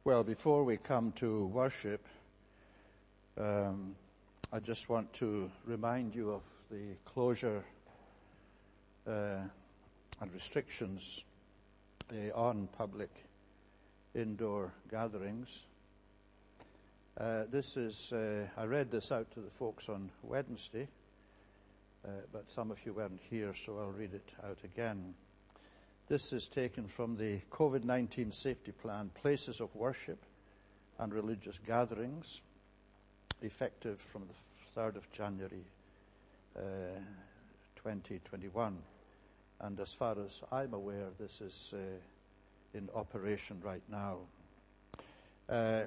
Well, before we come to worship, I just want to remind you of the closure and restrictions on public indoor gatherings. I read this out to the folks on Wednesday, but some of you weren't here, so I'll read it out again. This is taken from the COVID-19 safety plan, Places of Worship and Religious Gatherings, effective from the 3rd of January 2021. And as far as I'm aware, this is in operation right now. The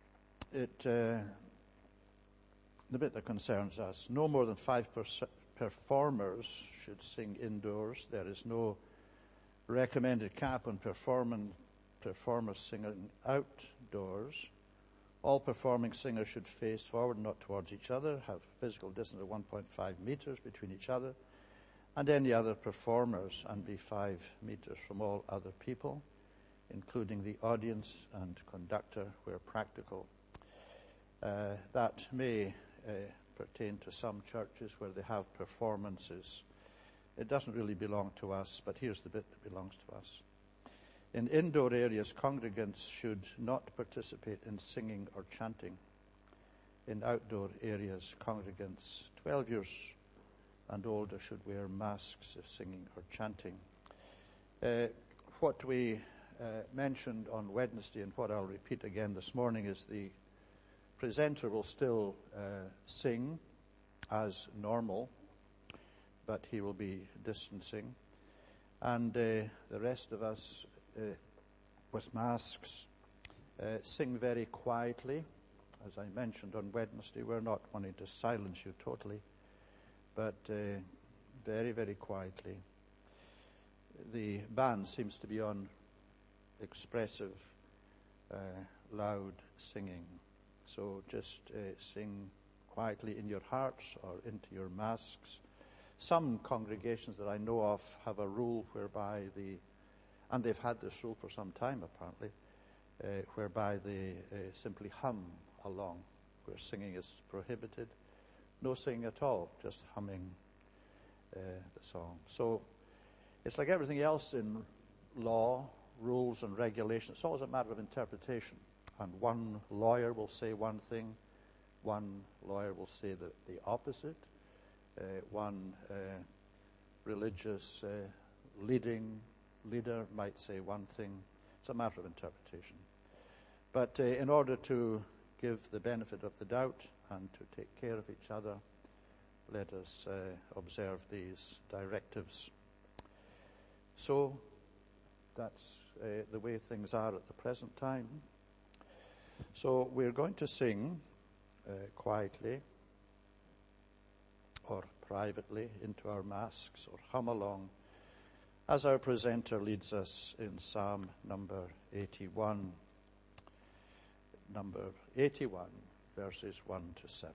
bit that concerns us, no more than 5 performers should sing indoors. There is no recommended cap on performers singing outdoors. All performing singers should face forward, not towards each other, have physical distance of 1.5 meters between each other and any other performers, and be 5 meters from all other people, including the audience and conductor where practical. That may pertain to some churches where they have performances. It doesn't really belong to us, but here's the bit that belongs to us. In indoor areas, congregants should not participate in singing or chanting. In outdoor areas, congregants 12 years and older should wear masks if singing or chanting. What we mentioned on Wednesday and what I'll repeat again this morning is the presenter will still sing as normal, but he will be distancing. And the rest of us with masks sing very quietly. As I mentioned on Wednesday, we're not wanting to silence you totally, but very, very quietly. The band seems to be on expressive, loud singing. So just sing quietly in your hearts or into your masks. Some congregations that I know of have a rule whereby and they've had this rule for some time apparently, whereby they simply hum along where singing is prohibited. No singing at all, just humming the song. So it's like everything else in law, rules and regulations. It's always a matter of interpretation. And one lawyer will say one thing, one lawyer will say the opposite. One religious leader might say one thing. It's a matter of interpretation. But in order to give the benefit of the doubt and to take care of each other, let us observe these directives. So that's the way things are at the present time. So we're going to sing quietly or privately into our masks or hum along as our presenter leads us in Psalm number 81. Number 81, verses 1 to 7.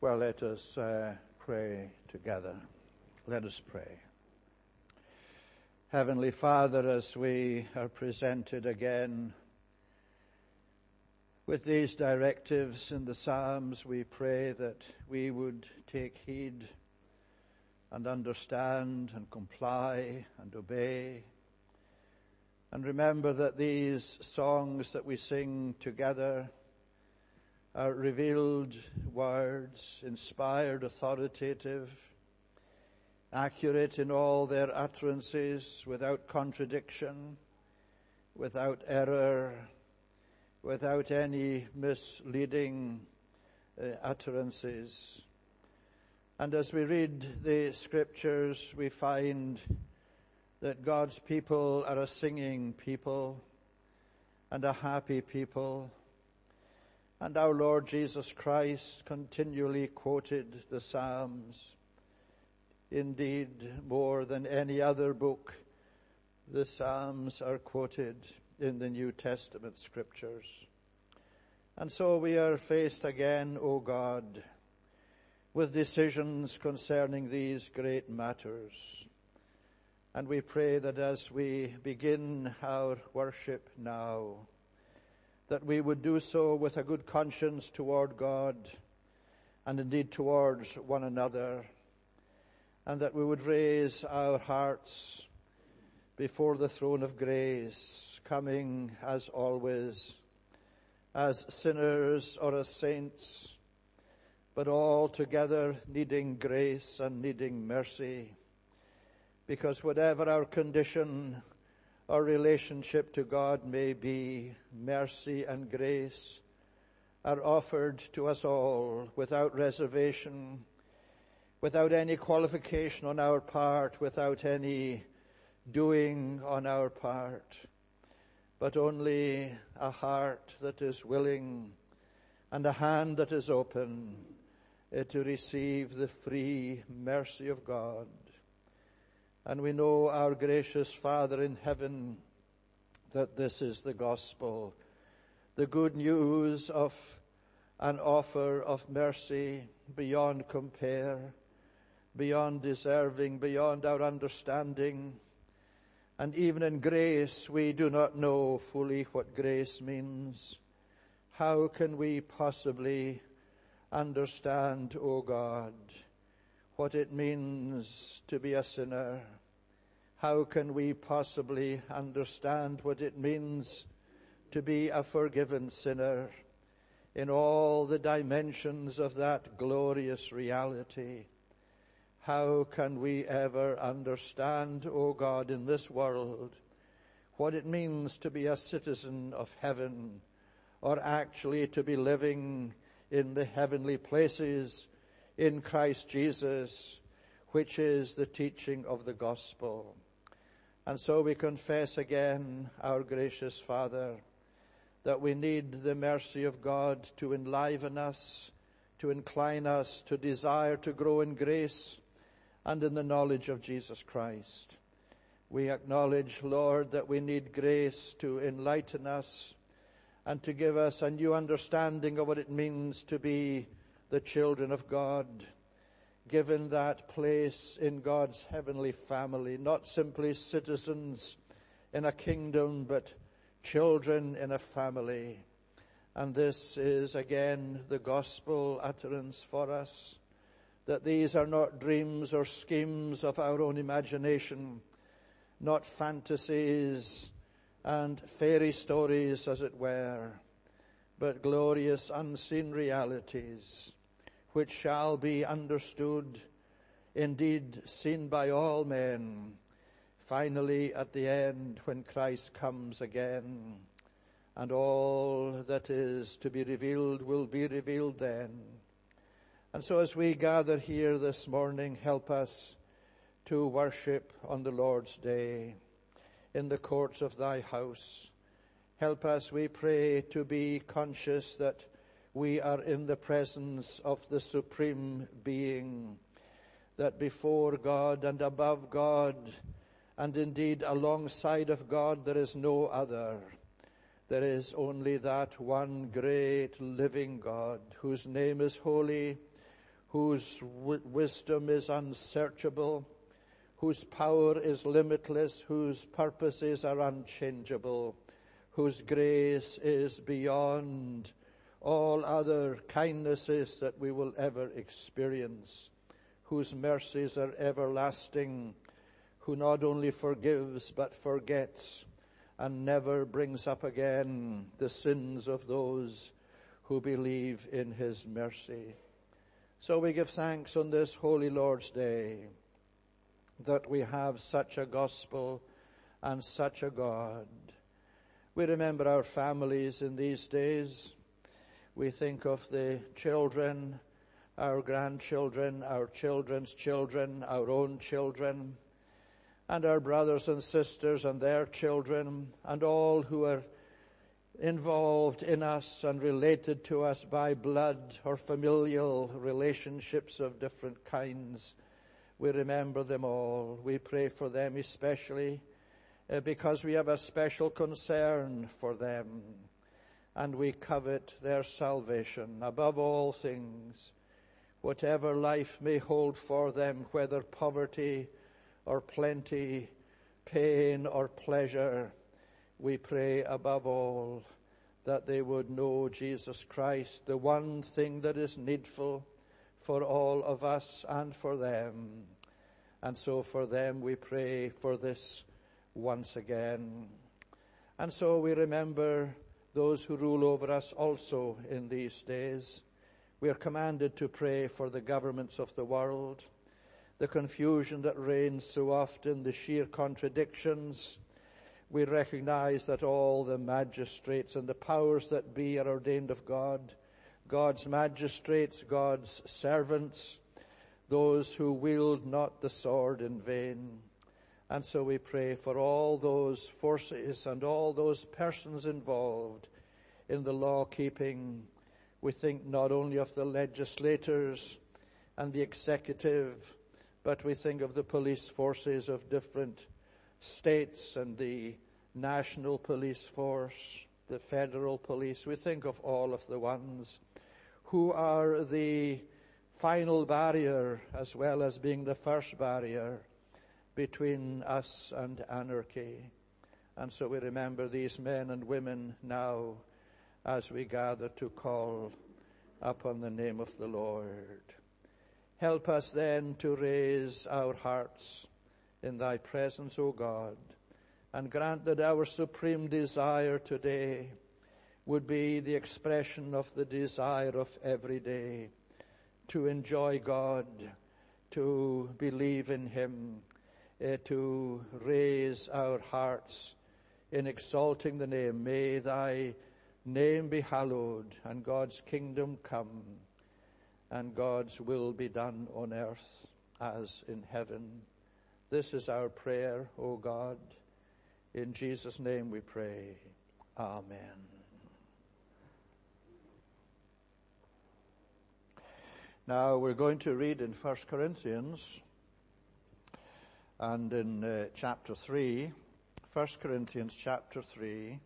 Well, let us pray together. Let us pray. Heavenly Father, as we are presented again with these directives in the Psalms, we pray that we would take heed and understand and comply and obey. And remember that these songs that we sing together are revealed words, inspired, authoritative, accurate in all their utterances, without contradiction, without error, without any misleading utterances. And as we read the scriptures, we find that God's people are a singing people and a happy people. And our Lord Jesus Christ continually quoted the Psalms. Indeed, more than any other book, the Psalms are quoted in the New Testament scriptures. And so we are faced again, O God, with decisions concerning these great matters. And we pray that as we begin our worship now, that we would do so with a good conscience toward God and indeed towards one another, and that we would raise our hearts before the throne of grace, coming as always, as sinners or as saints, but all together needing grace and needing mercy, because whatever our condition, our relationship to God may be, mercy and grace are offered to us all without reservation, without any qualification on our part, without any doing on our part, but only a heart that is willing and a hand that is open to receive the free mercy of God. And we know, our gracious Father in heaven, that this is the gospel, the good news of an offer of mercy beyond compare, beyond deserving, beyond our understanding. And even in grace, we do not know fully what grace means. How can we possibly understand, O God, what it means to be a sinner? How can we possibly understand what it means to be a forgiven sinner in all the dimensions of that glorious reality? How can we ever understand, O God, in this world, what it means to be a citizen of heaven, or actually to be living in the heavenly places in Christ Jesus, which is the teaching of the gospel? And so we confess again, our gracious Father, that we need the mercy of God to enliven us, to incline us, to desire to grow in grace and in the knowledge of Jesus Christ. We acknowledge, Lord, that we need grace to enlighten us and to give us a new understanding of what it means to be the children of God, given that place in God's heavenly family, not simply citizens in a kingdom, but children in a family. And this is again the gospel utterance for us, that these are not dreams or schemes of our own imagination, not fantasies and fairy stories, as it were, but glorious unseen realities, which shall be understood, indeed seen by all men, finally at the end when Christ comes again, and all that is to be revealed will be revealed then. And so as we gather here this morning, help us to worship on the Lord's day in the courts of thy house. Help us, we pray, to be conscious that we are in the presence of the Supreme Being, that before God and above God, and indeed alongside of God, there is no other. There is only that one great living God, whose name is holy, whose wisdom is unsearchable, whose power is limitless, whose purposes are unchangeable, whose grace is beyond all other kindnesses that we will ever experience, whose mercies are everlasting, who not only forgives but forgets and never brings up again the sins of those who believe in his mercy. So we give thanks on this Holy Lord's Day that we have such a gospel and such a God. We remember our families in these days. We think of the children, our grandchildren, our children's children, our own children, and our brothers and sisters and their children, and all who are involved in us and related to us by blood or familial relationships of different kinds. We remember them all. We pray for them especially because we have a special concern for them, and we covet their salvation above all things. Whatever life may hold for them, whether poverty or plenty, pain or pleasure, we pray above all that they would know Jesus Christ, the one thing that is needful for all of us and for them. And so for them we pray for this once again. And so we remember those who rule over us also in these days. We are commanded to pray for the governments of the world, the confusion that reigns so often, the sheer contradictions. We recognize that all the magistrates and the powers that be are ordained of God, God's magistrates, God's servants, those who wield not the sword in vain. And so we pray for all those forces and all those persons involved in the law keeping. We think not only of the legislators and the executive, but we think of the police forces of different states and the national police force, the federal police. We think of all of the ones who are the final barrier as well as being the first barrier between us and anarchy. And so we remember these men and women now as we gather to call upon the name of the Lord. Help us then to raise our hearts in thy presence, O God, and grant that our supreme desire today would be the expression of the desire of every day to enjoy God, to believe in him, to raise our hearts in exalting the name. May thy name be hallowed and God's kingdom come and God's will be done on earth as in heaven. This is our prayer, O God. In Jesus' name we pray. Amen. Now we're going to read in 1 Corinthians and in chapter 3, 1 Corinthians chapter 3.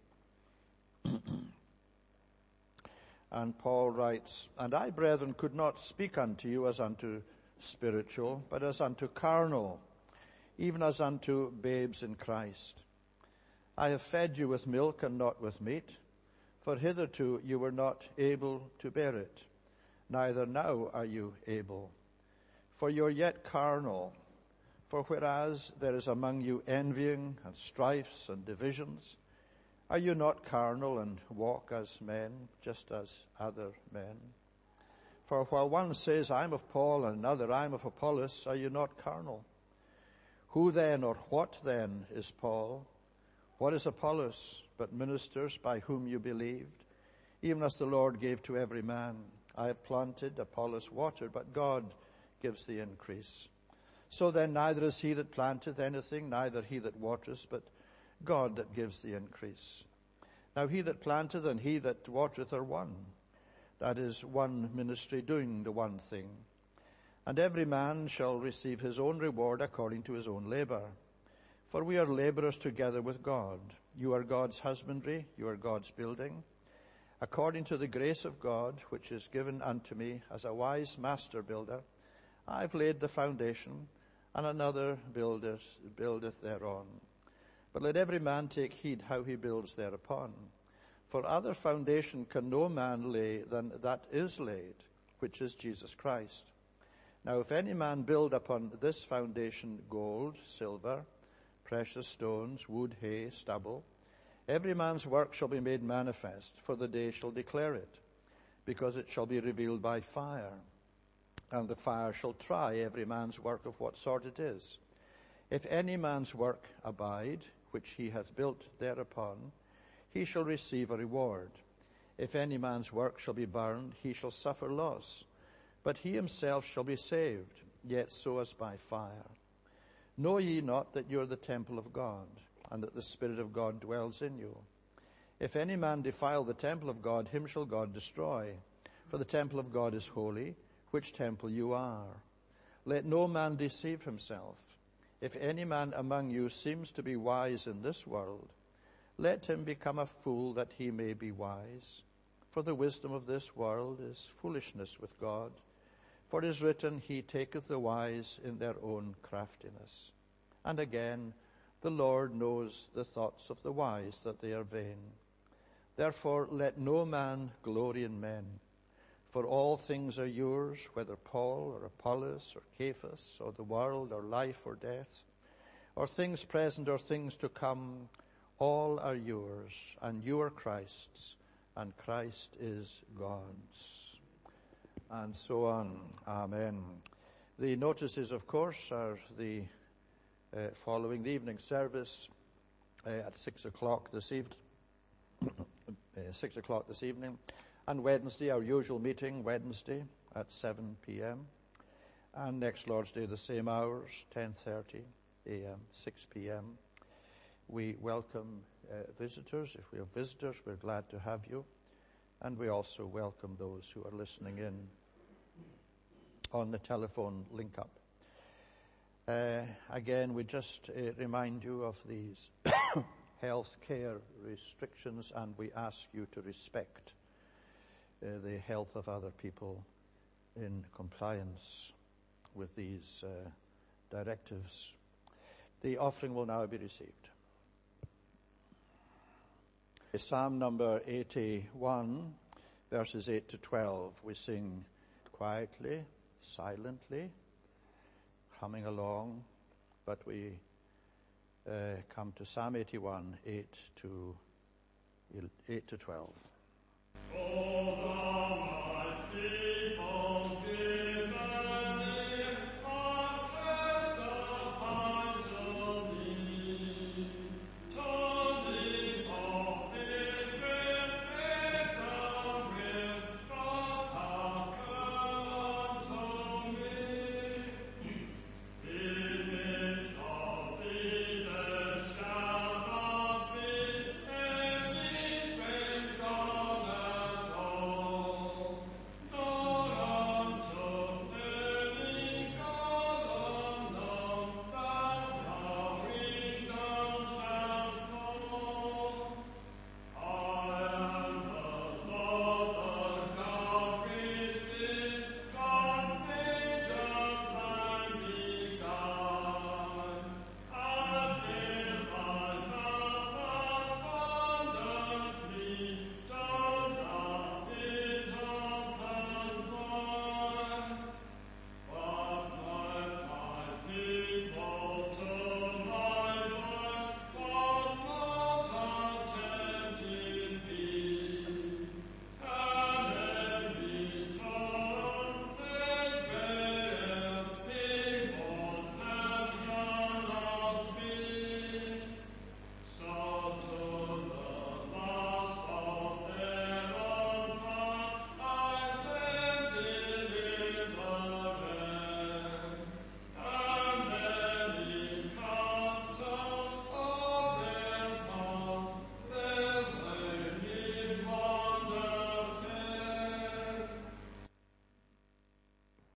And Paul writes, "And I, brethren, could not speak unto you as unto spiritual, but as unto carnal, even as unto babes in Christ. I have fed you with milk and not with meat, for hitherto you were not able to bear it, neither now are you able. For you are yet carnal. For whereas there is among you envying and strifes and divisions, are you not carnal and walk as men, just as other men? For while one says, I am of Paul, and another, I am of Apollos, are you not carnal? Who then, or what then, is Paul? What is Apollos, but ministers by whom you believed? Even as the Lord gave to every man. I have planted, Apollos watered, but God gives the increase. So then neither is he that planteth anything, neither he that watereth, but God that gives the increase. Now he that planteth and he that watereth are one. That is, one ministry doing the one thing. And every man shall receive his own reward according to his own labor. For we are laborers together with God. You are God's husbandry, you are God's building. According to the grace of God, which is given unto me as a wise master builder, I've laid the foundation, and another buildeth thereon. But let every man take heed how he builds thereupon. For other foundation can no man lay than that is laid, which is Jesus Christ. Now if any man build upon this foundation gold, silver, precious stones, wood, hay, stubble, every man's work shall be made manifest, for the day shall declare it, because it shall be revealed by fire. And the fire shall try every man's work of what sort it is. If any man's work abide, which he hath built thereupon, he shall receive a reward. If any man's work shall be burned, he shall suffer loss, but he himself shall be saved, yet so as by fire. Know ye not that you are the temple of God, and that the Spirit of God dwells in you? If any man defile the temple of God, him shall God destroy. For the temple of God is holy, which temple you are. Let no man deceive himself. If any man among you seems to be wise in this world, let him become a fool that he may be wise. For the wisdom of this world is foolishness with God. For it is written, He taketh the wise in their own craftiness. And again, the Lord knows the thoughts of the wise, that they are vain. Therefore let no man glory in men. For all things are yours, whether Paul or Apollos or Cephas or the world or life or death, or things present or things to come, all are yours, and you are Christ's, and Christ is God's. And so on. Amen. The notices, of course, are the following the evening service at 6 o'clock this evening. 6 o'clock this evening. And Wednesday, our usual meeting, Wednesday at 7 p.m. And next Lord's Day, the same hours, 10:30 a.m., 6 p.m. We welcome visitors. If we have visitors, we're glad to have you. And we also welcome those who are listening in on the telephone link-up. Again, we just remind you of these health care restrictions, and we ask you to respect the health of other people in compliance with these directives. The offering will now be received. Psalm number 81, verses 8 to 12. We sing quietly, silently, humming along, but we come to Psalm 81, 8 to 12. O thou mighty